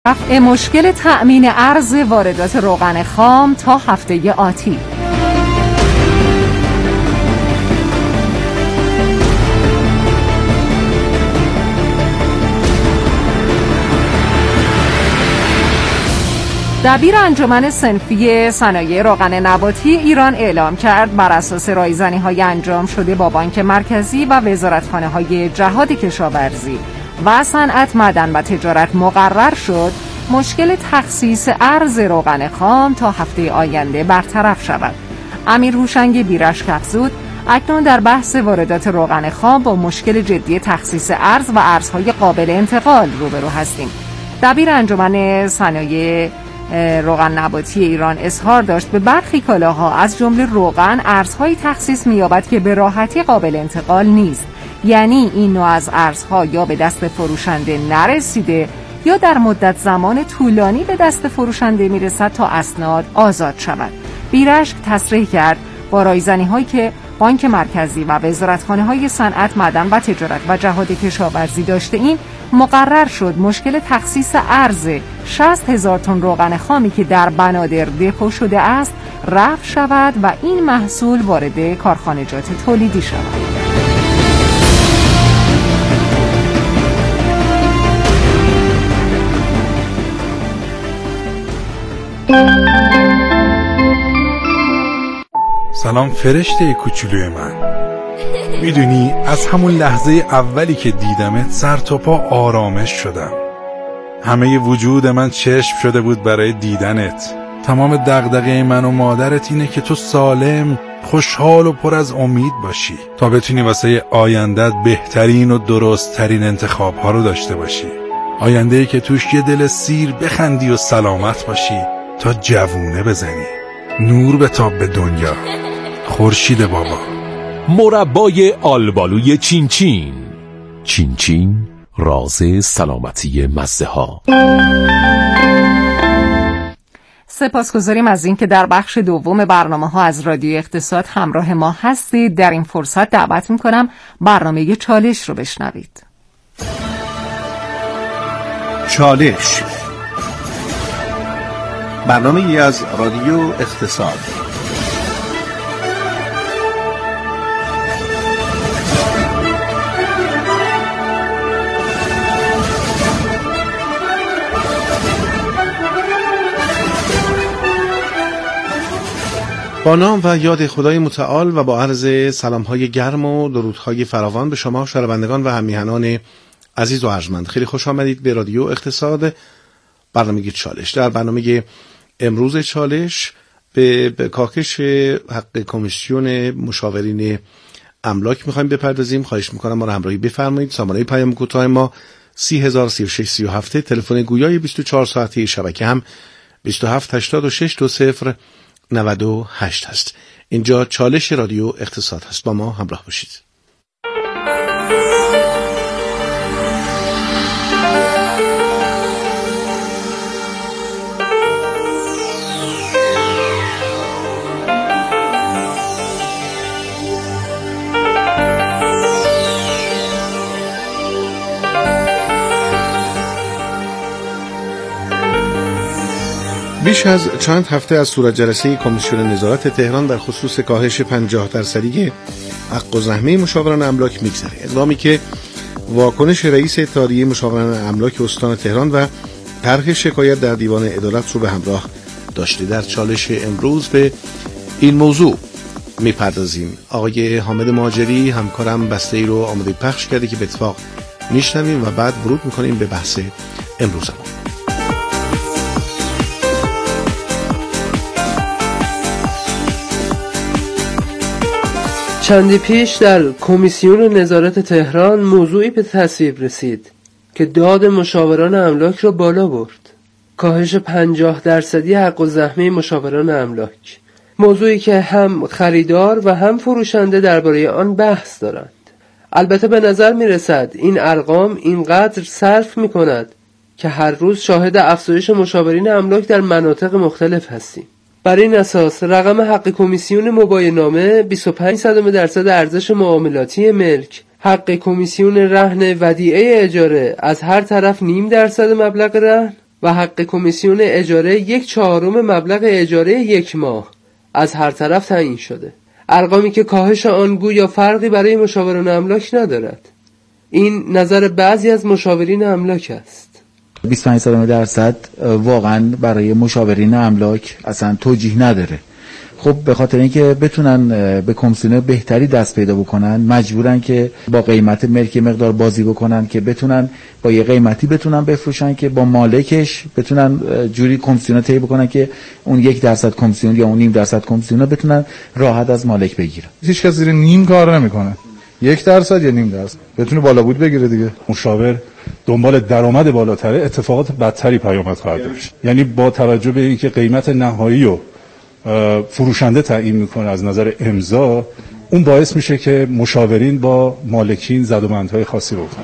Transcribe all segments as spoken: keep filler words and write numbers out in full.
رفع مشکل تأمین ارز واردات روغن خام تا هفته آتی. دبیر انجمن صنفی صنایع روغن نباتی ایران اعلام کرد بر اساس رایزنی‌های انجام شده با بانک مرکزی و وزارتخانه‌های جهاد کشاورزی و صنعت، معدن و تجارت مقرر شد مشکل تخصیص ارز روغن خام تا هفته آینده برطرف شود. امیر هوشنگ بیرشک افزود اکنون در بحث واردات روغن خام با مشکل جدی تخصیص ارز و ارزهای قابل انتقال روبرو هستیم. دبیر انجمن صنایع روغن نباتی ایران اظهار داشت به برخی کالاها از جمله روغن ارزهای تخصیص می‌یابد که به راحتی قابل انتقال نیست، یعنی این نوع از ارزها یا به دست فروشنده نرسیده یا در مدت زمان طولانی به دست فروشنده میرسد تا اسناد آزاد شود. بیرشک تصریح کرد با رایزنی‌هایی که بانک مرکزی و وزارتخانه‌های صنعت، معدن و تجارت و جهاد کشاورزی داشته این مقرر شد مشکل تخصیص ارز شصت هزار تن روغن خامی که در بنادر دپو شده است رفع شود و این محصول وارد کارخانجات تولیدی شود. سلام فرشته کوچولوی من. میدونی از همون لحظه اولی که دیدمت سر تا پا آرامش شدم. همه وجود من چشم شده بود برای دیدنت. تمام دغدغه من و مادرت اینه که تو سالم، خوشحال و پر از امید باشی تا بتونی واسه آیندت بهترین و درست ترین انتخاب ها رو داشته باشی. آینده‌ای که توش یه دل سیر بخندی و سلامت باشی تا جوونه بزنی. نور بتاب به دنیا. خورشید بابا. مربای آلبالوی چین چین. چین چین، راز سلامتی مزه ها. سپاسگزاریم از این که در بخش دوم برنامه ها از رادیو اقتصاد همراه ما هستید. در این فرصت دعوت میکنم برنامه چالش رو بشنوید. چالش، برنامه ای از رادیو اقتصاد. با نام و یاد خدای متعال و با عرض سلام‌های گرم و درودهای فراوان به شما شنوندگان و هم‌میهنان عزیز و ارجمند، خیلی خوش آمدید به رادیو اقتصاد، برنامه چالش. در برنامه امروز چالش به, به کاهش حق کمیسیون مشاورین املاک میخوایم بپردازیم. خواهش میکنم ما رو همراهی بفرمایید. سامانه پیام کوتاه ما سی هزار سی و شش سی و هفت، تلفن گویای بیست و چهار ساعته شبکه هم بیست و هفت هشتاد و شش دو صفر نود و هشت هست. اینجا چالش رادیو اقتصاد هست، با ما همراه باشید. بیش از چند هفته از صورت جلسه کمیسیون نظارت تهران در خصوص کاهش پنجاه درصدی حق الزحمه مشاوران املاک میگذره. اقدامی که واکنش رئیس اتحادیه مشاوران املاک استان تهران و طرح شکایت در دیوان عدالت رو به همراه داشته. در چالش امروز به این موضوع میپردازیم. آقای حامد مهاجری همکارم بسته ای رو آماده پخش کرده که به اتفاق میشنویم و بعد ورود میکنیم به بحث امروزمون. چندی پیش در کمیسیون نظارت تهران موضوعی به تصویب رسید که داد مشاوران املاک را بالا برد. کاهش پنجاه درصدی حق الزحمه مشاوران املاک، موضوعی که هم خریدار و هم فروشنده درباره آن بحث دارند. البته به نظر می رسد این ارقام اینقدر صرف می کند که هر روز شاهد افزایش مشاورین املاک در مناطق مختلف هستیم. بر این اساس رقم حق کمیسیون مباینامه بیست و پنج صدم درصد ارزش معاملاتی ملک، حق کمیسیون رهن ودیعه اجاره از هر طرف نیم درصد مبلغ رهن، و حق کمیسیون اجاره یک چهارم مبلغ اجاره یک ماه از هر طرف تعیین شده. ارقامی که کاهش آن گویا فرقی برای مشاوران املاک ندارد. این نظر بعضی از مشاورین املاک است. بیست و پنج درصد واقعا برای مشاورین املاک اصلا توجیه نداره. خب به خاطر اینکه بتونن به کمیسیون بهتری دست پیدا بکنن مجبورن که با قیمت ملک مقدار بازی بکنن که بتونن با یه قیمتی بتونن بفروشن که با مالکش بتونن جوری کمیسیون طی بکنن که اون یک درصد کمیسیون یا اون نیم درصد کمیسیون بتونن راحت از مالک بگیرن. هیچ کس زیر نیم کار نمیکنه. یک درصد یا نیم درصد بتونه بالا بود بگیره دیگه. مشاور دنبال درآمد بالاتره اتفاقات بدتری پیامد خواهد داشت. یعنی با توجه به اینکه قیمت نهایی رو فروشنده تعیین میکنه از نظر امضا، اون باعث میشه که مشاورین با مالکین زدوبندهای خاصی بکنن.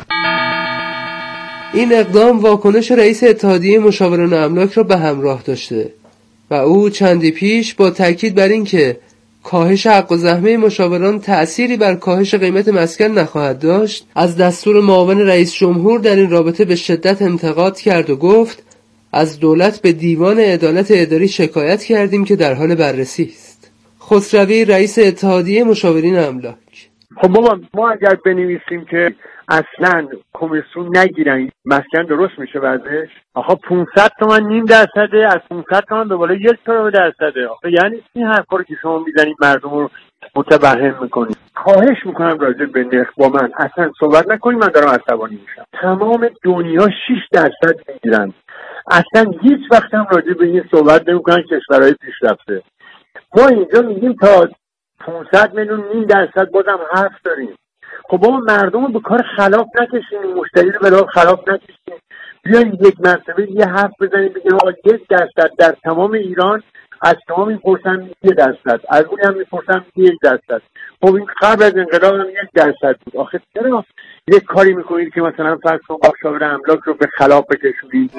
این اقدام واکنش رئیس اتحادیه مشاوران املاک را به همراه داشته و او چندی پیش با تاکید بر این که کاهش حق و زحمه مشاوران تأثیری بر کاهش قیمت مسکن نخواهد داشت، از دستور معاون رئیس جمهور در این رابطه به شدت انتقاد کرد و گفت از دولت به دیوان عدالت اداری شکایت کردیم که در حال بررسی است. خسروی رئیس اتحادیه مشاورین املاک: خب بابا ما اگر بنویسیم که اصلا کمیسیون نگیرن مسکن درست میشه بعدش؟ آخه پانصد تومن نیم درصده، از پانصد تومن به بالا یک تومن درصده. آخه یعنی این حرفا رو که شما میزنید مردم رو متوهم میکنید. خواهش میکنم راجع به نرخ با من اصلا صحبت نکنید، من دارم عصبانی میشم. تمام دنیا شش درصد میگیرن، اصلا هیچ وقت هم راجع به این صحبت نمیکنن کشورهای پیشرفته. ما اینجا میگیم تا پانصد میلیون نیم درصد بازم حرف داریم. خب ما مردم رو به کار خلاف نکشیم، مشتری رو به راه خلاف نکشیم، بیاین یک مرتبه یه حرف بزنیم بگیم آقا یک درصد در تمام ایران، از شما میپرسن یک درصد، از اون هم میپرسن یک درصد. خب این قبل از انقلاب هم یک درصد بود. آخه چرا یک کاری میکنید که مثلا فرض کن مشاور املاک رو به خلاف بکشونید؟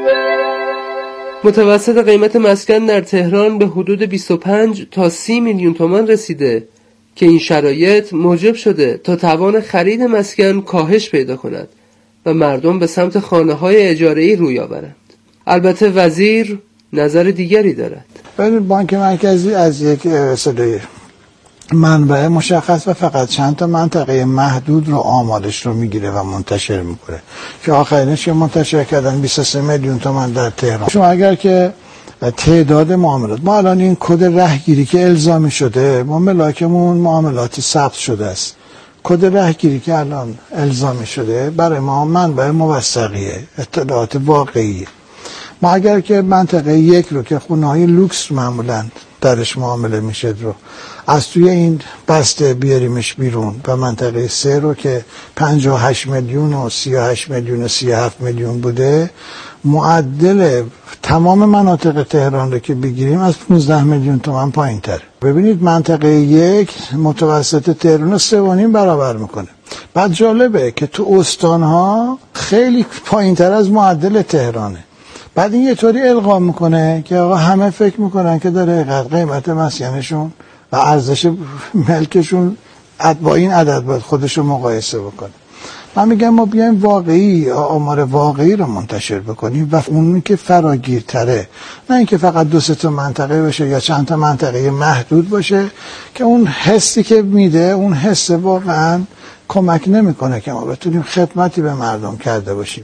متوسط قیمت مسکن در تهران به حدود بیست و پنج تا سی میلیون تومان رسیده که این شرایط موجب شده تا توان خرید مسکن کاهش پیدا کند و مردم به سمت خانه‌های اجاره‌ای روی آورند. البته وزیر نظر دیگری دارد. ببینید بانک مرکزی از یک اصطلاح منبع مشخص و فقط چند تا منطقه محدود رو آمارش رو میگیره و منتشر میکنه که آخرینش که منتشر کردن بیست و سه میلیون تومان در تهران. شما اگر که تعداد معاملات، ما الان این کد رهگیری که الزامی شده، ما ملاکمون معاملاتی ثبت شده است. کد رهگیری که الان الزامی شده برای ما منبع موثقیه، اطلاعات واقعیه. ما اگر که منطقه یک رو که خونه‌های لوکس معمولاً درش معامله میشه رو از توی این بسته بیاریمش بیرون و منطقه سه رو که پنجاه و هشت میلیون و سی و هشت میلیون و سی و هفت میلیون بوده، معدل تمام مناطق تهران رو که بگیریم از پانزده میلیون تومان پایین تر. ببینید منطقه یک متوسط تهران رو سه و نیم برابر میکنه. بعد جالبه که تو استانها خیلی پایین تر از معدل تهرانه. بعد این یه طوری القا میکنه که آقا همه فکر میکنن که داره قیمت مسکنشون و ارزش ملکشون با این عدد باید خودشو مقایسه بکنه. من میگم ما بیایم واقعی آمار واقعی رو منتشر بکنیم و اون که فراگیرتره، نه اینکه فقط دو سه تا منطقه باشه یا چند تا منطقه محدود باشه که اون حسی که میده اون حس واقعا کمک نمیکنه که ما بتونیم خدمتی به مردم کرده باشیم.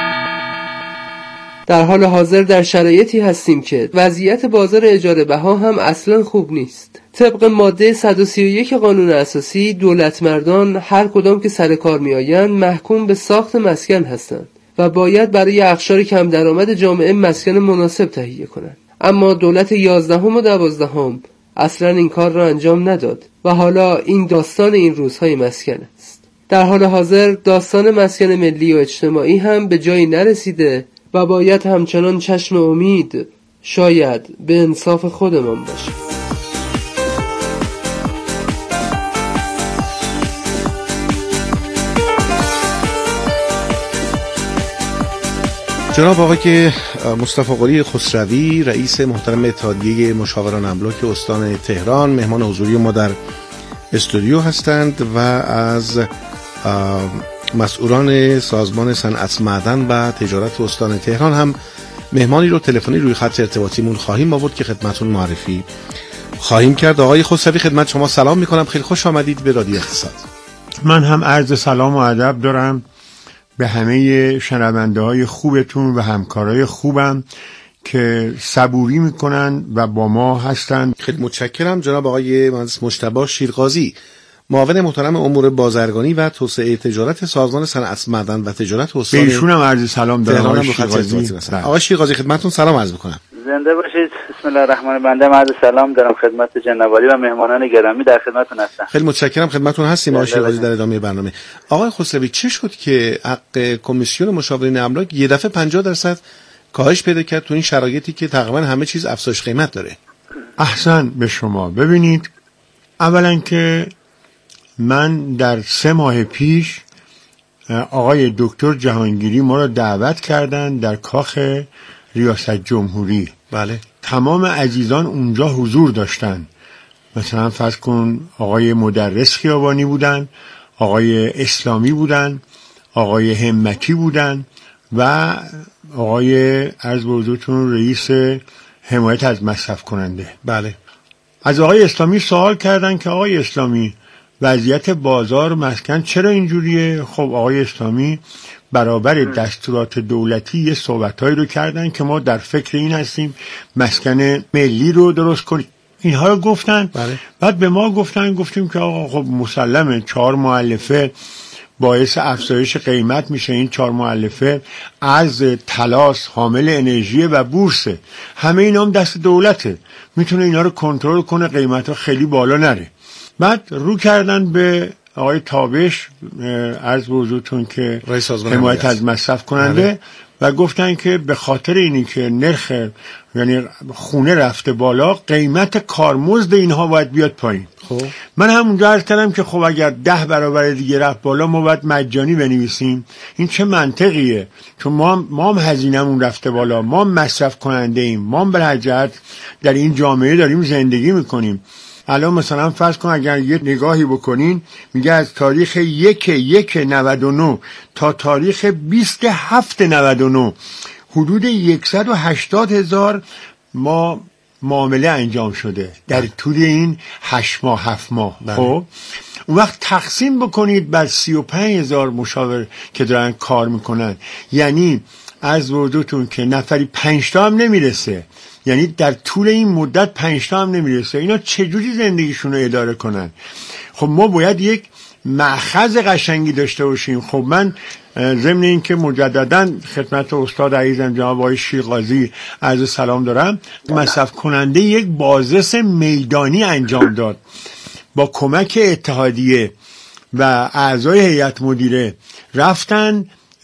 در حال حاضر در شرایطی هستیم که وضعیت بازار اجاره بها هم اصلا خوب نیست. طبق ماده صد و سی و یک قانون اساسی، دولت مردان هر کدام که سر کار می آیند محکوم به ساخت مسکن هستند و باید برای اقشار کم درآمد جامعه مسکن مناسب تهیه کنند. اما دولت یازدهم و دوازدهم اصلا این کار را انجام نداد و حالا این داستان این روزهای مسکن است. در حال حاضر داستان مسکن ملی و اجتماعی هم به جایی نرسیده و باید همچنان چشم امید شاید به انصاف خودمان باشه. جناب آقای مصطفی قلی خسروی رئیس محترم اتحادیه مشاوران املاک استان تهران مهمان حضوری ما در استودیو هستند و از مسئولان سازمان صنعت معدن و تجارت استان تهران هم مهمانی رو تلفنی روی خط ارتباطیمون خواهیم آورد که خدمتتون معرفی خواهیم کرد. آقای خسروی خدمت شما سلام میکنم، خیلی خوش آمدید به رادیو اقتصاد. من هم عرض سلام و ادب دارم به همه شنونده های خوبتون و همکارای خوبم که صبوری میکنن و با ما هستن. خیلی متشکرم. جناب آقای مهندس مجتبی شیرغازی، معاون محترم امور بازرگانی و توسعه تجارت سازمان صنعت معدن و تجارت استان. به ایشون هم عرض سلام دارم. آقای شیرغازی. آقای شیرغازی خدمتتون سلام عرض میکنم. زنده باشید. بسم الله الرحمن الرحیم. بنده عرض سلام دارم خدمت جناب عالی و مهمانان گرامی در خدمتتون هستم. خیلی متشکرم، خدمتتون هستیم آقای شیرغازی در ادامه برنامه. آقای خسروی، چه شد که حق کمیسیون مشاورین املاک یه دفعه پنجاه درصد کاهش پیدا کرد تو این شرایطی که تقریبا همه چیز افزایش قیمت داره؟ احسن به شما. ببینید، اولا که من در سه ماه پیش آقای دکتر جهانگیری ما را دعوت کردند در کاخ ریاست جمهوری. بله. تمام عزیزان اونجا حضور داشتن. مثلا فرض کن آقای مدرس خیابانی بودن، آقای اسلامی بودن، آقای همتی بودن و آقای عرض به حضورتون رئیس حمایت از مصرف کننده. بله. از آقای اسلامی سوال کردن که آقای اسلامی وضعیت بازار مسکن چرا اینجوریه؟ خب آقای اسلامی برابر دستورات دولتی یه صحبتایی رو کردن که ما در فکر این هستیم مسکن ملی رو درست کنیم. اینها رو گفتن. بله. بعد به ما گفتن، گفتیم که آقا خب مسلمه چهار مؤلفه باعث افزایش قیمت میشه. این چهار مؤلفه از تلاس، حامل انرژی و بورسه. همه اینا هم دست دولته، میتونه اینا رو کنترل کنه، قیمت ها خیلی بالا نره. بعد رو کردن به آقای تابش، عرض به حضورتون که حمایت از مصرف کننده، بله. و گفتن که به خاطر اینی که نرخ یعنی خونه رفته بالا، قیمت کارمزد اینها باید بیاد پایین. خب من همونجا عرض کردم که خب اگر ده برابر دیگه رفت بالا ما باید مجانی بنویسیم. این چه منطقیه؟ چون ما هم, ما هم هزینه‌مون رفته بالا، ما هم مصرف کننده ایم، ما هم به هر جهت در این جامعه داریم زندگی میکنیم. الان مثلا فرض کن اگر یه نگاهی بکنین، میگه از تاریخ یک یک نود و نه تا تاریخ بیست هفت نود و نه حدود صد و هشتاد هزار ما معامله انجام شده در طول این هشت ماه هفت ماه. خب اون وقت تقسیم بکنید بر سی و پنج هزار مشاور که دارن کار میکنن، یعنی از وردوتون که نفری پنج تا هم نمیرسه، یعنی در طول این مدت پنج تا هم نمیرسه. اینا چجوری زندگیشون رو اداره کنن؟ خب ما باید یک مأخذ قشنگی داشته باشیم. خب من ضمن این که مجددا خدمت استاد عزیزم جناب آقای شیرغازی عرض سلام دارم، مصرف کننده یک بازرس میدانی انجام داد با کمک اتحادیه و اعضای هیئت مدیره. رفتن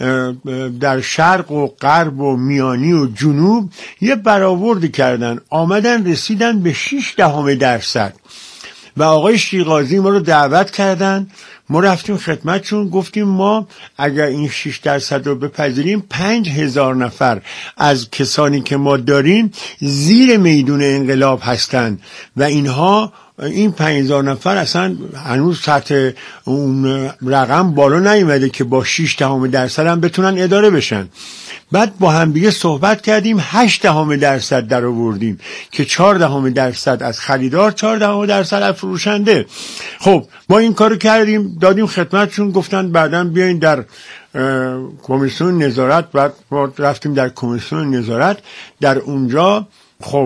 در شرق و غرب و میانی و جنوب یه برآوردی کردن، آمدن رسیدن به شش دهم درصد و آقای شیرغازی ما رو دعوت کردن. ما رفتیم خدمتشون، گفتیم ما اگر این شش درصد رو بپذیریم پنج هزار نفر از کسانی که ما داریم زیر میدون انقلاب هستن و اینها این پنج هزار نفر اصلا هنوز سطح اون رقم بالا نیومده که با شش دهم درصد هم بتونن اداره بشن. بعد با هم دیگه صحبت کردیم، هشت دهم درصد در آوردیم که چهار دهم درصد از خریدار، چهار دهم درصد از فروشنده. خب ما این کارو کردیم، دادیم خدمتشون، گفتن بعداً بیاین در کمیسیون نظارت. بعد ما رفتیم در کمیسیون نظارت، در اونجا خب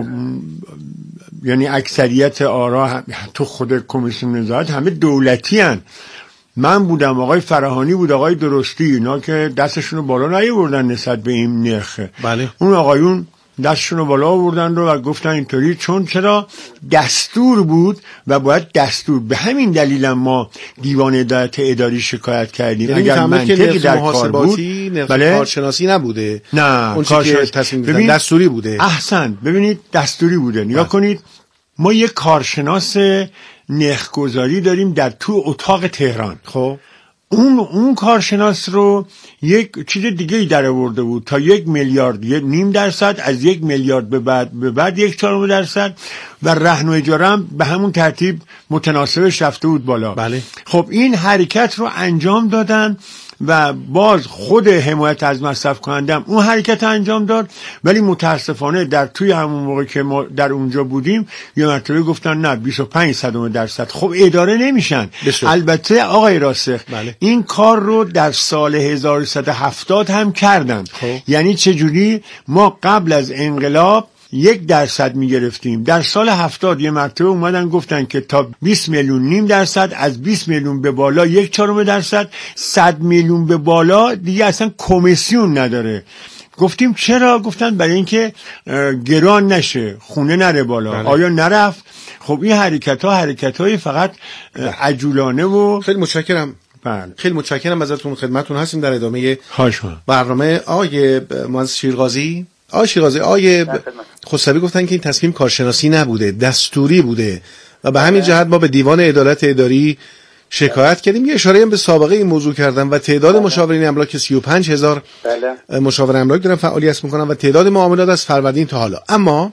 یعنی اکثریت آرا تو خود کمیسیون نظارت همه دولتی هن. من بودم، آقای فراهانی بود، آقای درستی، اینا که دستشون رو بالا نیاوردن نسبت به این نرخ. بله. اون آقایون دستشون رو بالا آوردن رو و گفتن اینطوری، چون چرا دستور بود و باید دستور. به همین دلیل ما دیوان عدالت اداری شکایت کردیم. یعنی اگر منطقی در کار بود، بله، کارشناسی نبوده، نه اون چیزی که تصمیم گرفتن دستوری بوده. احسن، ببینید دستوری بوده. نگاه کنید، ما یک کارشناس نرخ‌گذاری داریم در تو اتاق تهران. خب اون اون کارشناس رو یک چیز دیگه ای در آورده بود تا یک میلیارد یک نیم درصد، از یک میلیارد به بعد به بعد یک چهارم درصد و رهن و اجاره هم به همون ترتیب متناسبش رفته بود بالا. بله. خب این حرکت رو انجام دادن و باز خود حمایت از مصرف کنندم اون حرکت انجام داد. ولی متاسفانه در توی همون موقع که ما در اونجا بودیم یه مرتبه گفتن نه بیست و پنج صدم درصد. خب اداره نمیشن. بسید. البته آقای راسخ بله. این کار رو در سال هزار و سیصد و هفتاد هم کردن. خب. یعنی چجوری؟ ما قبل از انقلاب یک درصد میگرفتیم، در سال هفتاد یه مرتبه اومدن گفتن که تا بیست میلیون نیم درصد، از بیست میلیون به بالا یک چهارم درصد، صد میلیون به بالا دیگه اصلا کمیسیون نداره. گفتیم چرا؟ گفتن برای اینکه گران نشه، خونه نره بالا. بله. آیا نرفت؟ خب این حرکت ها حرکت های فقط عجولانه و خیلی متشکرم. بله. خیلی متشکرم ازتون، خدمتتون هستیم در ادامه هاشون. برنامه. آقای مهندس شیرغازی آقای شیرغازی آقای خسروی گفتن که این تصمیم کارشناسی نبوده، دستوری بوده و به همین جهت ما به دیوان عدالت اداری شکایت کردیم. یه اشاره هم به سابقه این موضوع کردم و تعداد مشاورین املاک سی و پنج هزار مشاور املاک دارن فعالیت میکنن و تعداد معاملات از فروردین تا حالا. اما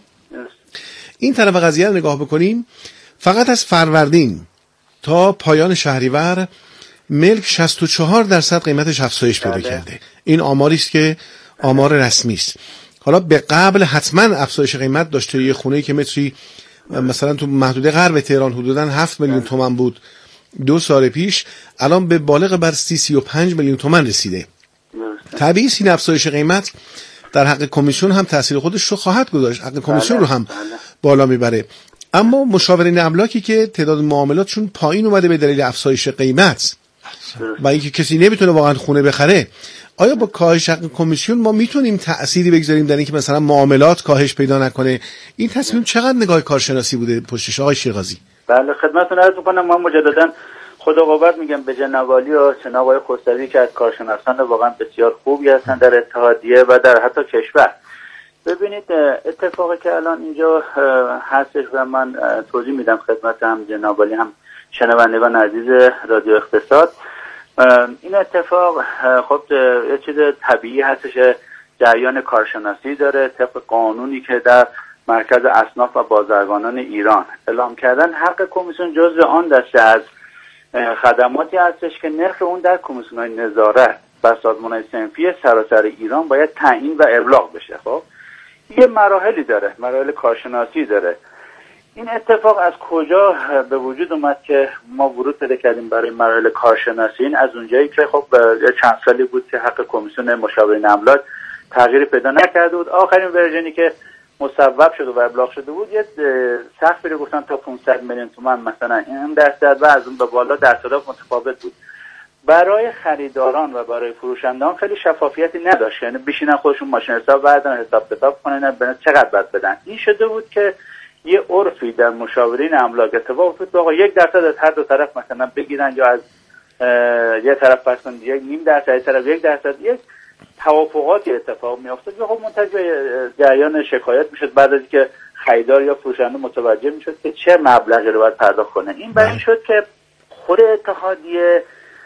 این طرف قضیه رو نگاه بکنیم، فقط از فروردین تا پایان شهریور ملک شصت و چهار درصد قیمتش افزایش پیدا کرده. این آماری است که آمار رسمی است. حالا به قبل حتما افزایش قیمت داشته. یه خونه‌ای که متری مثلا تو محدوده غرب تهران حدوداً هفت میلیون تومان بود دو سال پیش، الان به بالغ بر سی سی و پنج میلیون تومان رسیده. طبیعی این افزایش قیمت در حق کمیسیون هم تاثیر خودش رو خواهد گذاشت، حق کمیسیون رو هم بالا میبره. اما مشاورین املاکی که تعداد معاملاتشون پایین اومده به دلیل افزایش قیمت و اینکه کسی نمیتونه واقعا خونه بخره، آیا با کاهش حق کمیسیون ما میتونیم تأثیری بگذاریم در اینکه مثلا معاملات کاهش پیدا نکنه؟ این تصمیم چقدر نگاه کارشناسی بوده پشتش آقای شیرغازی؟ بله خدمتتون عرض می‌کنم. من مجددا خدا قوت میگم به جناب عالی و جناب آقای خسروی که از کارشناسان واقعا بسیار خوبی هستن در اتحادیه و در حتی کشور. ببینید اتفاقی که الان اینجا هستش و من توضیح میدم خدمت هم جناب عالی هم شنوندگان عزیز رادیو اقتصاد. این اتفاق خب یه چیز طبیعی هستش، جریان کارشناسی داره طبق قانونی که در مرکز اصناف و بازرگانان ایران اعلام کردن. حق کمیسیون جزء آن دسته از خدماتی هستش که نرخ اون در کمیسیون‌های نظارت و سازمان‌های صنفی سراسر ایران باید تعیین و ابلاغ بشه. خب یه مراحلی داره، مراحل کارشناسی داره. این اتفاق از کجا به وجود اومد که ما ورود پیدا کردیم برای مراحل کارشناسی؟ این از اونجایی که خب چند سالی بود که حق کمیسیون مشاورین املاک تغییر پیدا نکرده بود. آخرین ورژنی که مصوب شده و ابلاغ شده بود یه سقفی رو گفتن تا پانصد میلیون تومان مثلا این درصد و از اون به بالا درصدها متفاوت بود. برای خریداران و برای فروشندگان خیلی شفافیتی نداشت، یعنی بشینن خودشون ماشین حساب بردارن حساب کتاب کنن ببینن چقدر باید بدن. این شده بود که یه عرفی در مشاورین املاک اتفاق افتاد آقا یک درصد از هر دو طرف مثلا بگیرن یا از یه طرف فرض کنید یک نیم درصد، یک طرف یک درصد، یک توافقاتی اتفاق میافتاد. خب منتج جریان شکایت میشد بعد از اینکه خریدار یا فروشنده متوجه میشد که چه مبلغی رو باید پرداخت کنه. این برای شد که خود اتحادیه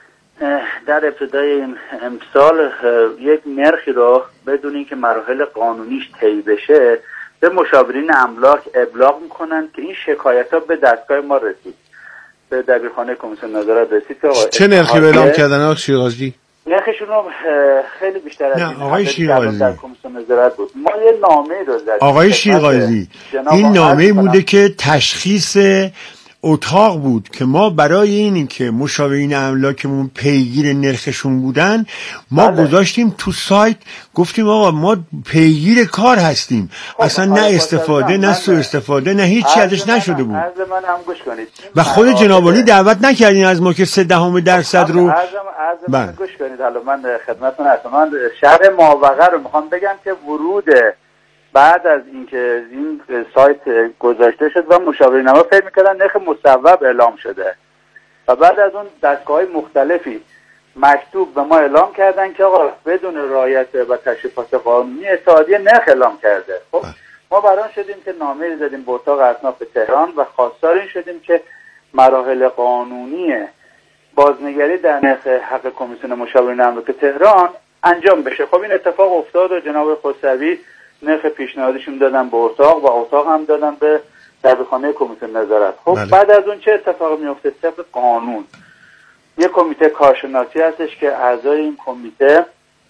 در ابتدای امسال یک نرخی رو بدون اینکه مراحل قانونیش طی بشه به مشاورین املاک ابلاغ میکنن که این شکایت ها به دستگاه ما رسید، به دبیرخانه کمیسیون نظارت رسید. چه نرخی اعلام کردن آقای شیرازی؟ نرخشون رو خیلی بیشتر از این آقای شیرازی در کمیسیون نظارت بود. ما یه نامه رو زدیم آقای شیرازی، این نامه بوده که تشخیص اتاق بود که ما برای این که مشاورین املاکمون پیگیر نرخشون بودن ما بله. گذاشتیم تو سایت، گفتیم آقا ما پیگیر کار هستیم. خب اصلا نه استفاده نه سوء استفاده نه هیچی ازش نشده بود. عرض من هم گوش کنید و خود جناب عالی دعوت نکردین از ما که سه دهم درصد رو عرض من گوش کنید. حالا من خدمتتون هستم. من شرح ماوقع رو میخوام بگم که ورود بعد از اینکه این سایت گذاشته شد و مشاورین ما فکر می‌کردن نرخ مصوب اعلام شده و بعد از اون دستگاه‌های مختلفی مکتوب به ما اعلام کردن که آقا بدون رعایت و تشریفات قانونی اتحادیه نرخ اعلام کرده. خب ما بران شدیم که نامه زدیم به اتاق اصناف تهران و خواستار این شدیم که مراحل قانونی بازنگری در نرخ حق کمیسیون مشاورین املاک تهران انجام بشه. خب این اتفاق افتاد و جناب خسروی نرخ پیشنهادشون دادن به اتاق و اتاق هم دادن به دبیرخانه کمیسیون نظارت. خب بله. بعد از اون چه اتفاقی میفته؟ طبق قانون یک کمیته کارشناسی هستش که اعضای این کمیته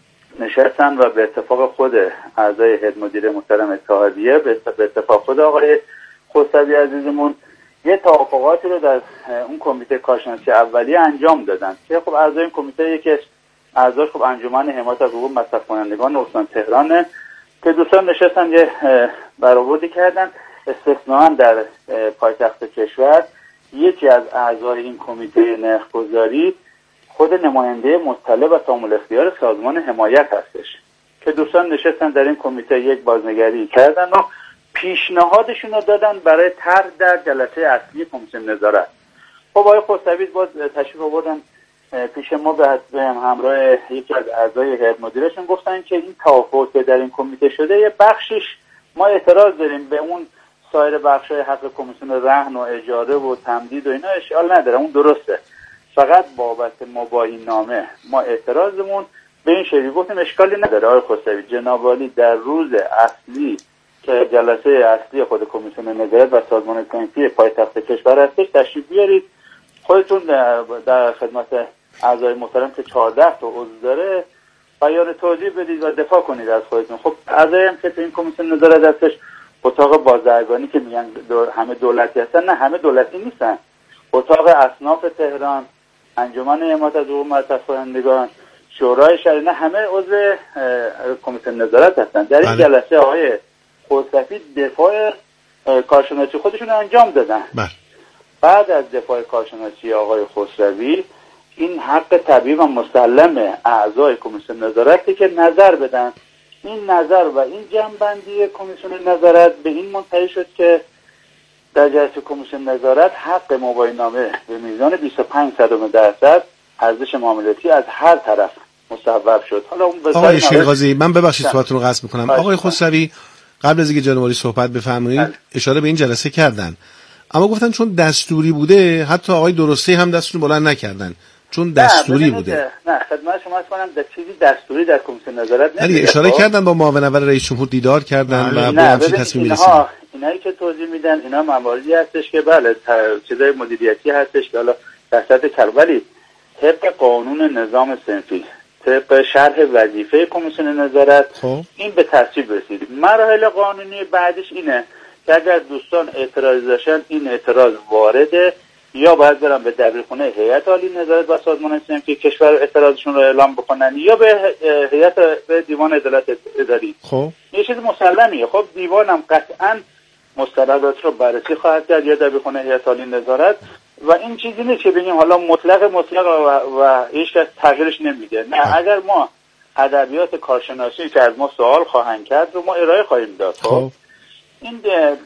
نشستن و به اتفاق خود اعضای هیئت مدیره محترم اتحادیه، به اتفاق خود آقای خسروی عزیزمون، یه توافقاتی رو در اون کمیته کارشناسی اولیه انجام دادن که خب اعضای این کمیته یکی از اعضاش خب انجمن حمایت از حقوق مصرف کنندگان استان تهرانه که دوستان نشستن یه برآوردی کردن. استثناءً در پایتخت کشور یکی از اعضای این کمیته نرخ‌گذاری خود نماینده مطلع و تامل اختیار سازمان حمایت هستش که دوستان نشستن در این کمیته یک بازنگری کردن و پیشنهادشون رو دادن برای طرح در جلسه اصلی کمیسیون نظارت. خب آقای خسروی باز تشریف آوردن پیش ما به همراه یکی از اعضای هیئت مدیرهشون، گفتن که این توافق که در این کمیته شده یه بخشش ما اعتراض داریم، به اون سایر بخشای حق کمیسیون رهن و اجاره و تمدید و اینا اشکال نداره، اون درسته، فقط بابت مباین نامه ما اعتراضمون به این شکلی گفتیم اشکالی نداره. آقای خسروی جناب عالی در روز اصلی که جلسه اصلی خود کمیسیون نظارت و سازمان صنفی پایتخت کشور هستش تشریف بیارید، خودتون در خدمت اعضای محترم که چهارده تا عضو داره بیان توضیح بدید و دفاع کنید از خودتون. خب اعضایی هم که تو این کمیسیون نظارت هستش اتاق بازرگانی که میگن دو همه دولتی هستن، نه همه دولتی نیستن، اتاق اصناف تهران، انجمن حمایت از حقوق مصرف کنندگان، شورای شهری، نه همه عضو کمیسیون نظارت هستن. در این جلسه آقای خسروی دفاع کارشناسی خودشون انجام دادن. بله. بعد از دفاع کارشناسی آقای خسروی این حق طبیعی و مسلم اعضای کمیسیون نظارتی که نظر بدن. این نظر و این جنبندی کمیسیون نظارت به این منتهی شد که در جلسه کمیسیون نظارت حق مباین نامه به میزان بیست و پنج صدم درصد ارزش معاملاتی از هر طرف مصوب شد. حالا اون آقای شیرغازی، من ببخشید صحبتتون رو قطع میکنم. آقای خسروی قبل از اینکه جناب عالی صحبت بفرمایید اشاره به این جلسه کردن، اما گفتن چون دستوری بوده حتی آقای درستی هم دستور بلند نکردن چون دستوری نه بوده. نه خدمت شما عرض کنم در چیزی دستوری در کمیسیون نظارت نمیشه. اشاره کردن با معاون اول رئیس جمهور دیدار کردن و به همچین تصمیم رسیدن. اینایی که توضیح میدن اینا مواردی هستش که بله چیزای مدیریتی هستش که حالا در سطح کل، ولی طبق قانون نظام صنفی، طبق شرح وظیفه کمیسیون نظارت خب. این به تصویب رسید. مراحل قانونی بعدش اینه که اگر دوستان اعتراض داشتن این اعتراض وارده یا باید برن به دبیرخونه هیئت عالی نظارت و سازمان صنفی کشور اعتراضشون رو اعلام بکنن یا به هیئت به دیوان عدالت اداری. خب یه چیز مسلمیه. خب دیوان هم قطعاً مستندات رو بررسی خواهد کرد یا دبیرخونه هیئت عالی نظارت و این چیزی نیست که بگیم حالا مطلق مطلق و, و هیچ کس تغییرش نمیده. نه، اگر ما ادبیات کارشناسی که از ما سوال خواهند کرد رو ما ارائه خواهیم داد. خب این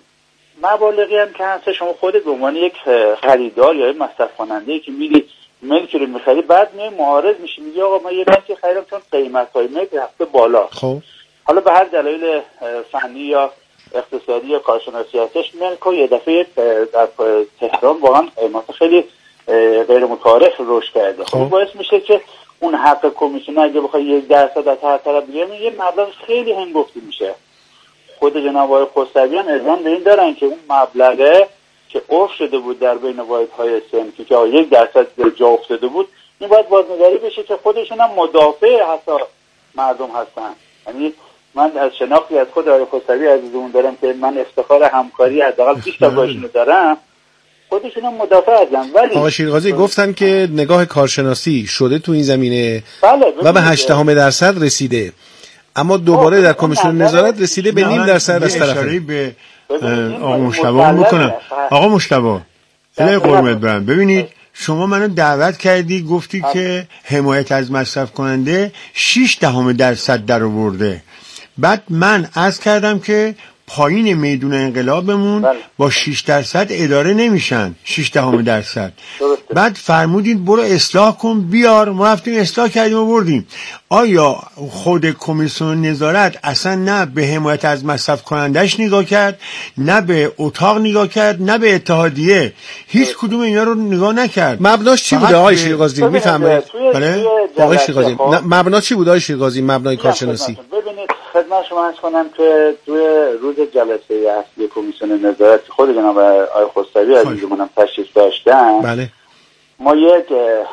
مبالغی هم که هست شما خودت به عنوان یک خریدار یا یک مصرف کننده که میری ملکی رو میخری بعد می معارض میشی میگی آقا ما یه ملکی خریدم چون قیمت‌های ملک رفته بالا. خب حالا به هر دلایل فنی یا اقتصادی یا کارشناسی هستش ملک و یه دفعه در تهران واقعا قیمت خیلی غیر متعارف رشد کرده. خب باعث میشه که اون حق کمیسیون اگه بخوای یک درصد از هر طرف بگیرن یه مبلغ خیلی هنگفتی میشه. خود جناب آقای خسروی هم اذعان به این دارن که اون مبلغه که عرف شده بود در بین واحدهای صنفی که یک درصد جا افتاده بود این باید بازنگری بشه که خودشون هم مدافع حتی مردم هستن. یعنی من از شناختی از خود آقای خسروی عزیزمون دارم که من افتخار همکاری حداقل بیست تا باشون دارم، خودشون هم مدافع هستن. ولی آقای شیرغازی گفتن که نگاه کارشناسی شده تو این زمینه بله و به هشتم درصد رسیده، اما دوباره در کمیسیون نظارت رسیده به نیم درصد از طرف. اشاره به آقا مشتبه بکنم. آقا مشتبه الهی قربونت برم، ببینید شما منو دعوت کردی گفتی که حمایت از مصرف کننده شش دهم درصد در آورده، بعد من عرض کردم که پایین میدون انقلابمون بله. با شش درصد اداره نمیشن، شش دهم درصد. بعد فرمودین برو اصلاح کن بیار، ما رفتیم اصلاح کردیم و بردیم. آیا خود کمیسیون نظارت اصلا نه به حمایت از مصرف کنندش نگاه کرد، نه به اتاق نگاه کرد، نه به اتحادیه، هیچ کدوم اینا رو نگاه نکرد؟ مبناش چی بوده آقای شیرغازی میفهمید؟ بله آقای شیرغازی مبنا چی بوده آقای شیرغازی مبنای کارشناسی؟ ببینید خدمت شما عرض کنم که توی روز جلسه اصلی کمیسیون نظارت خود جناب آقای خسروی عزیزمون هم تشریف داشتن. بله. ما یک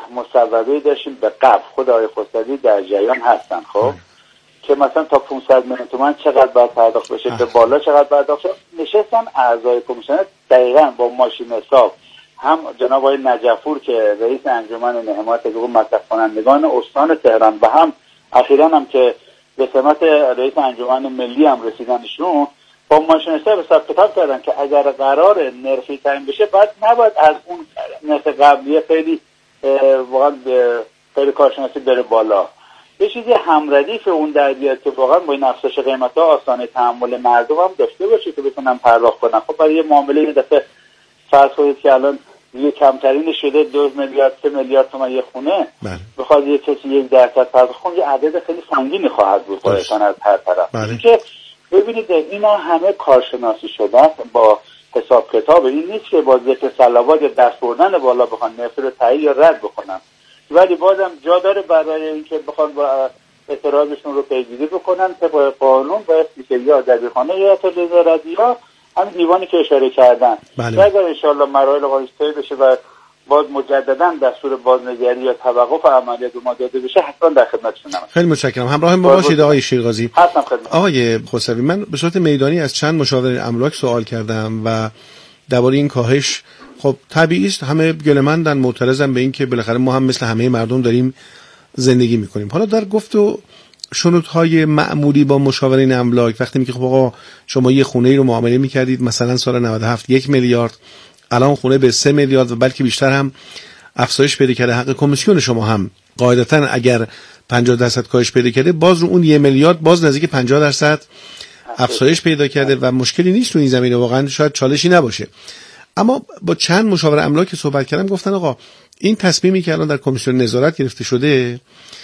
مصوبه داشتیم به قبل، خود آقای خسروی در جریان هستن خب که مثلا تا پانصد میلیون تومان چقدر باید پرداخت بشه، به بالا چقدر پرداخت بشه. نشستن اعضای کمیسیون دقیقاً با ماشین حساب، هم جناب آقای نجفور که رئیس انجمن حمایت حقوق مصرف کنندگان استان تهران و هم اخیراً هم که به سمت رئیس انجمن ملی هم رسیدنشون، با ماشین حساب حساب کتاب کردن که اگر قرار نرخی تعیین بشه بعد نباید از اون نرخ قبلیه خیلی واقعا خیلی کارشناسی بره بالا. یه چیزی همردیف اون در بیاد که واقعا با این افزایش قیمت‌ها آسانه تحمل مردم هم داشته باشه که بتونن پرداخت کنن. خب برای یه معامله یه دفعه فرض کنید که الان یه کمترین شده دو میلیارد سه میلیارد تومان یه خونه، بخواد یه کسی یک درصد پرداخت کنه یه عدد خیلی سنگینی خواهد بود برایشان از هر طرف. که ببینید اینا همه کارشناسی شده با حساب کتاب. این نیست که با ذکر صلوات یا دست بردن بالا بخوان نرخ رو تایید یا رد بکنن، ولی بازم جا داره برای اینکه بخوان با اعتراضشون رو پیگیری بکنن طبق قانون و که یا دبیرخانه یا تجارت یا همین دیوانی که اشاره کردن. بله. اگر انشاءالله مراحل قانونی طی بشه و باز مجددا دستور بازنگری یا توقف عملیات ما داده بشه حتما در خدمتشون هستم. خیلی متشکرم. همراه ما باشید آقای شیرغازی. هستم خدمت. آقای خسروی، من به صورت میدانی از چند مشاور املاک سوال کردم و درباره این کاهش، خب طبیعی است همه گله‌مندن، معترضن به این که بالاخره ما هم مثل همه مردم داریم زندگی میکنیم. حالا در گفت و شنودهای معمولی با مشاورین املاک وقتی میگه خب آقا شما یه خونه ای رو معامله میکردید مثلا سال نود و هفت یک میلیارد، الان خونه به سه میلیارد و بلکه بیشتر هم افزایش پیدا کرده، حق کمیسیون شما هم قاعدتا اگر پنجاه درصد کاهش پیدا کرده باز رو اون یک میلیارد باز نزدیک پنجاه درصد افزایش پیدا کرده و مشکلی نیست تو این زمینه، واقعا شاید چالشی نباشه. اما با چند مشاور املاک که صحبت کردم گفتن آقا این تصمیمی که الان در کمیسیون نظارت گرفته شده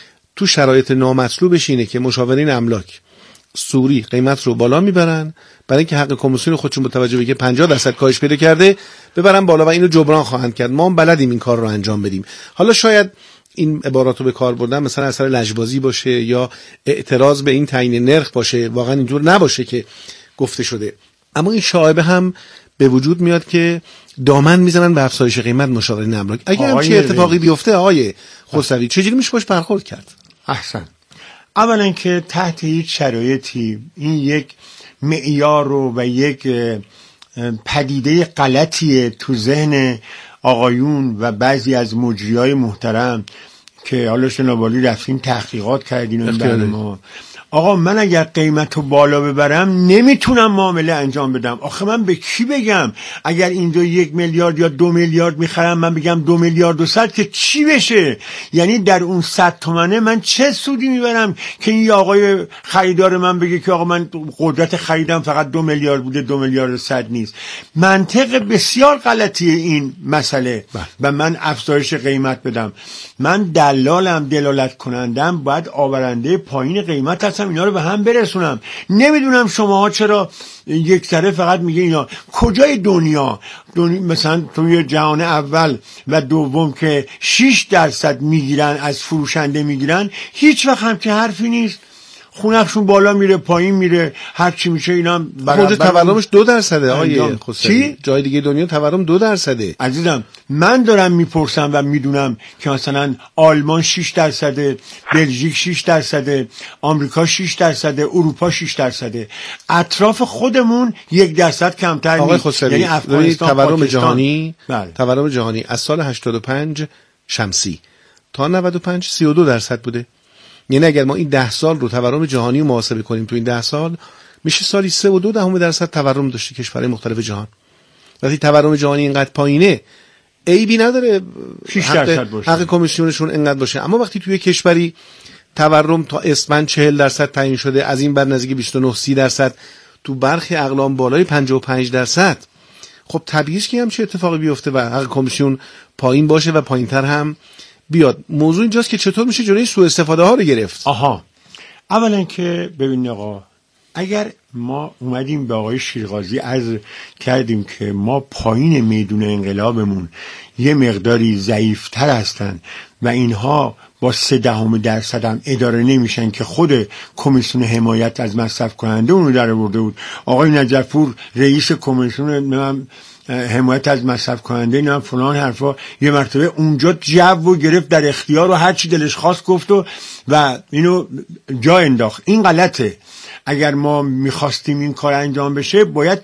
تو شرایط نامطلوبش اینه که مشاورین املاک سوری قیمت رو بالا میبرن برای اینکه حق کمیسیون خودشون با توجه به که پنجاه درصد کاهش پیدا کرده ببرن بالا و اینو جبران خواهند کرد. ما هم بلدیم این کار رو انجام بدیم. حالا شاید این عبارات رو به کار بردن مثلا اثر لجبازی باشه یا اعتراض به این تعیین نرخ باشه، واقعا اینجور نباشه که گفته شده، اما این شایبه هم به وجود میاد که دامن میزنن به افزایش قیمت مشاورین املاک. اگه هم چه اتفاقی بیفته آقای خسروی چجوری میشه باش برخورد کرد؟ احسن. اولا که تحت هیچ شرایطی این یک معیار رو و یک پدیده غلطیه تو ذهن آقایون و بعضی از مجریای محترم که حالا شنوالی رفتیم تحقیقات کردین و این ما آقا من اگر قیمت رو بالا ببرم نمیتونم معامله انجام بدم. آخه من به کی بگم؟ اگر اینجا یک میلیارد یا دو میلیارد میخرم من بگم دو میلیارد و صد که چی بشه؟ یعنی در اون صد تومنه من چه سودی میبرم که این آقای خریدار من بگه که آقا من قدرت خریدم فقط دو میلیارد بوده، دو میلیارد و صد نیست. منطق بسیار غلطیه این مسئله و من افزایش قیمت بدم. من دلالم، دلالت کنندم، باید آورنده پایین قیمت هستم، اینا رو به هم برسونم. نمیدونم شماها چرا یک سره فقط میگه اینا کجای دنیا, دنیا مثلا توی جهان اول و دوم که شش درصد میگیرن از فروشنده میگیرن هیچ وقت هم که حرفی نیست، خونه‌شون بالا میره پایین میره هر چی میشه اینا برابر. تورمش دو درصده آقای خسروی، جای دیگه دنیا تورم دو درصده. عزیزم من دارم میپرسم و میدونم که مثلا آلمان شش درصده، بلژیک شش درصده، آمریکا شش درصده، اروپا شش درصده، اطراف خودمون یک درصد کمتر آقای نیست. خسروی، یعنی افغانستان، تورم جهانی بله. تورم جهانی از سال هشتاد و پنج شمسی تا نود و پنج سی و دو درصد بوده. یعنی اگر ما این ده سال رو تورم جهانی رو محاسبه کنیم تو این ده سال میشه سالی سه و دو دهم درصد تورم داشته کشورهای مختلف جهان. وقتی تورم جهانی اینقدر پایینه عیبی نداره شش درصد باشه، حق کمیسیونشون اینقدر باشه. اما وقتی توی کشوری تورم تا اسفند چهل درصد تعیین شده، از این بر نزدیک بیست و نه سی درصد، تو برخی اقلام بالای پنجاه و پنج درصد، خب طبیعیه که همچین اتفاقی بیفته و حق کمیسیون پایین باشه و پایینتر هم بیاد. موضوع اینجاست که چطور میشه جلوی سوء استفاده ها رو گرفت. آها، اولا که ببین آقا، اگر ما اومدیم به آقای شیرغازی عرض کردیم که ما پایین میدون انقلابمون یه مقداری ضعیفتر هستن و اینها با سه دهم درصد هم اداره نمیشن که خود کمیسیون حمایت از مصرف کننده اونو در آورده بود. آقای نجفور رئیس کمیسیون من حمایت از مصرف کننده نه فلان حرفا، یه مرتبه اونجا جو گرفت در اختیار و هر چی دلش خواست گفت و و اینو جا انداخت. این غلطه. اگر ما میخواستیم این کار انجام بشه باید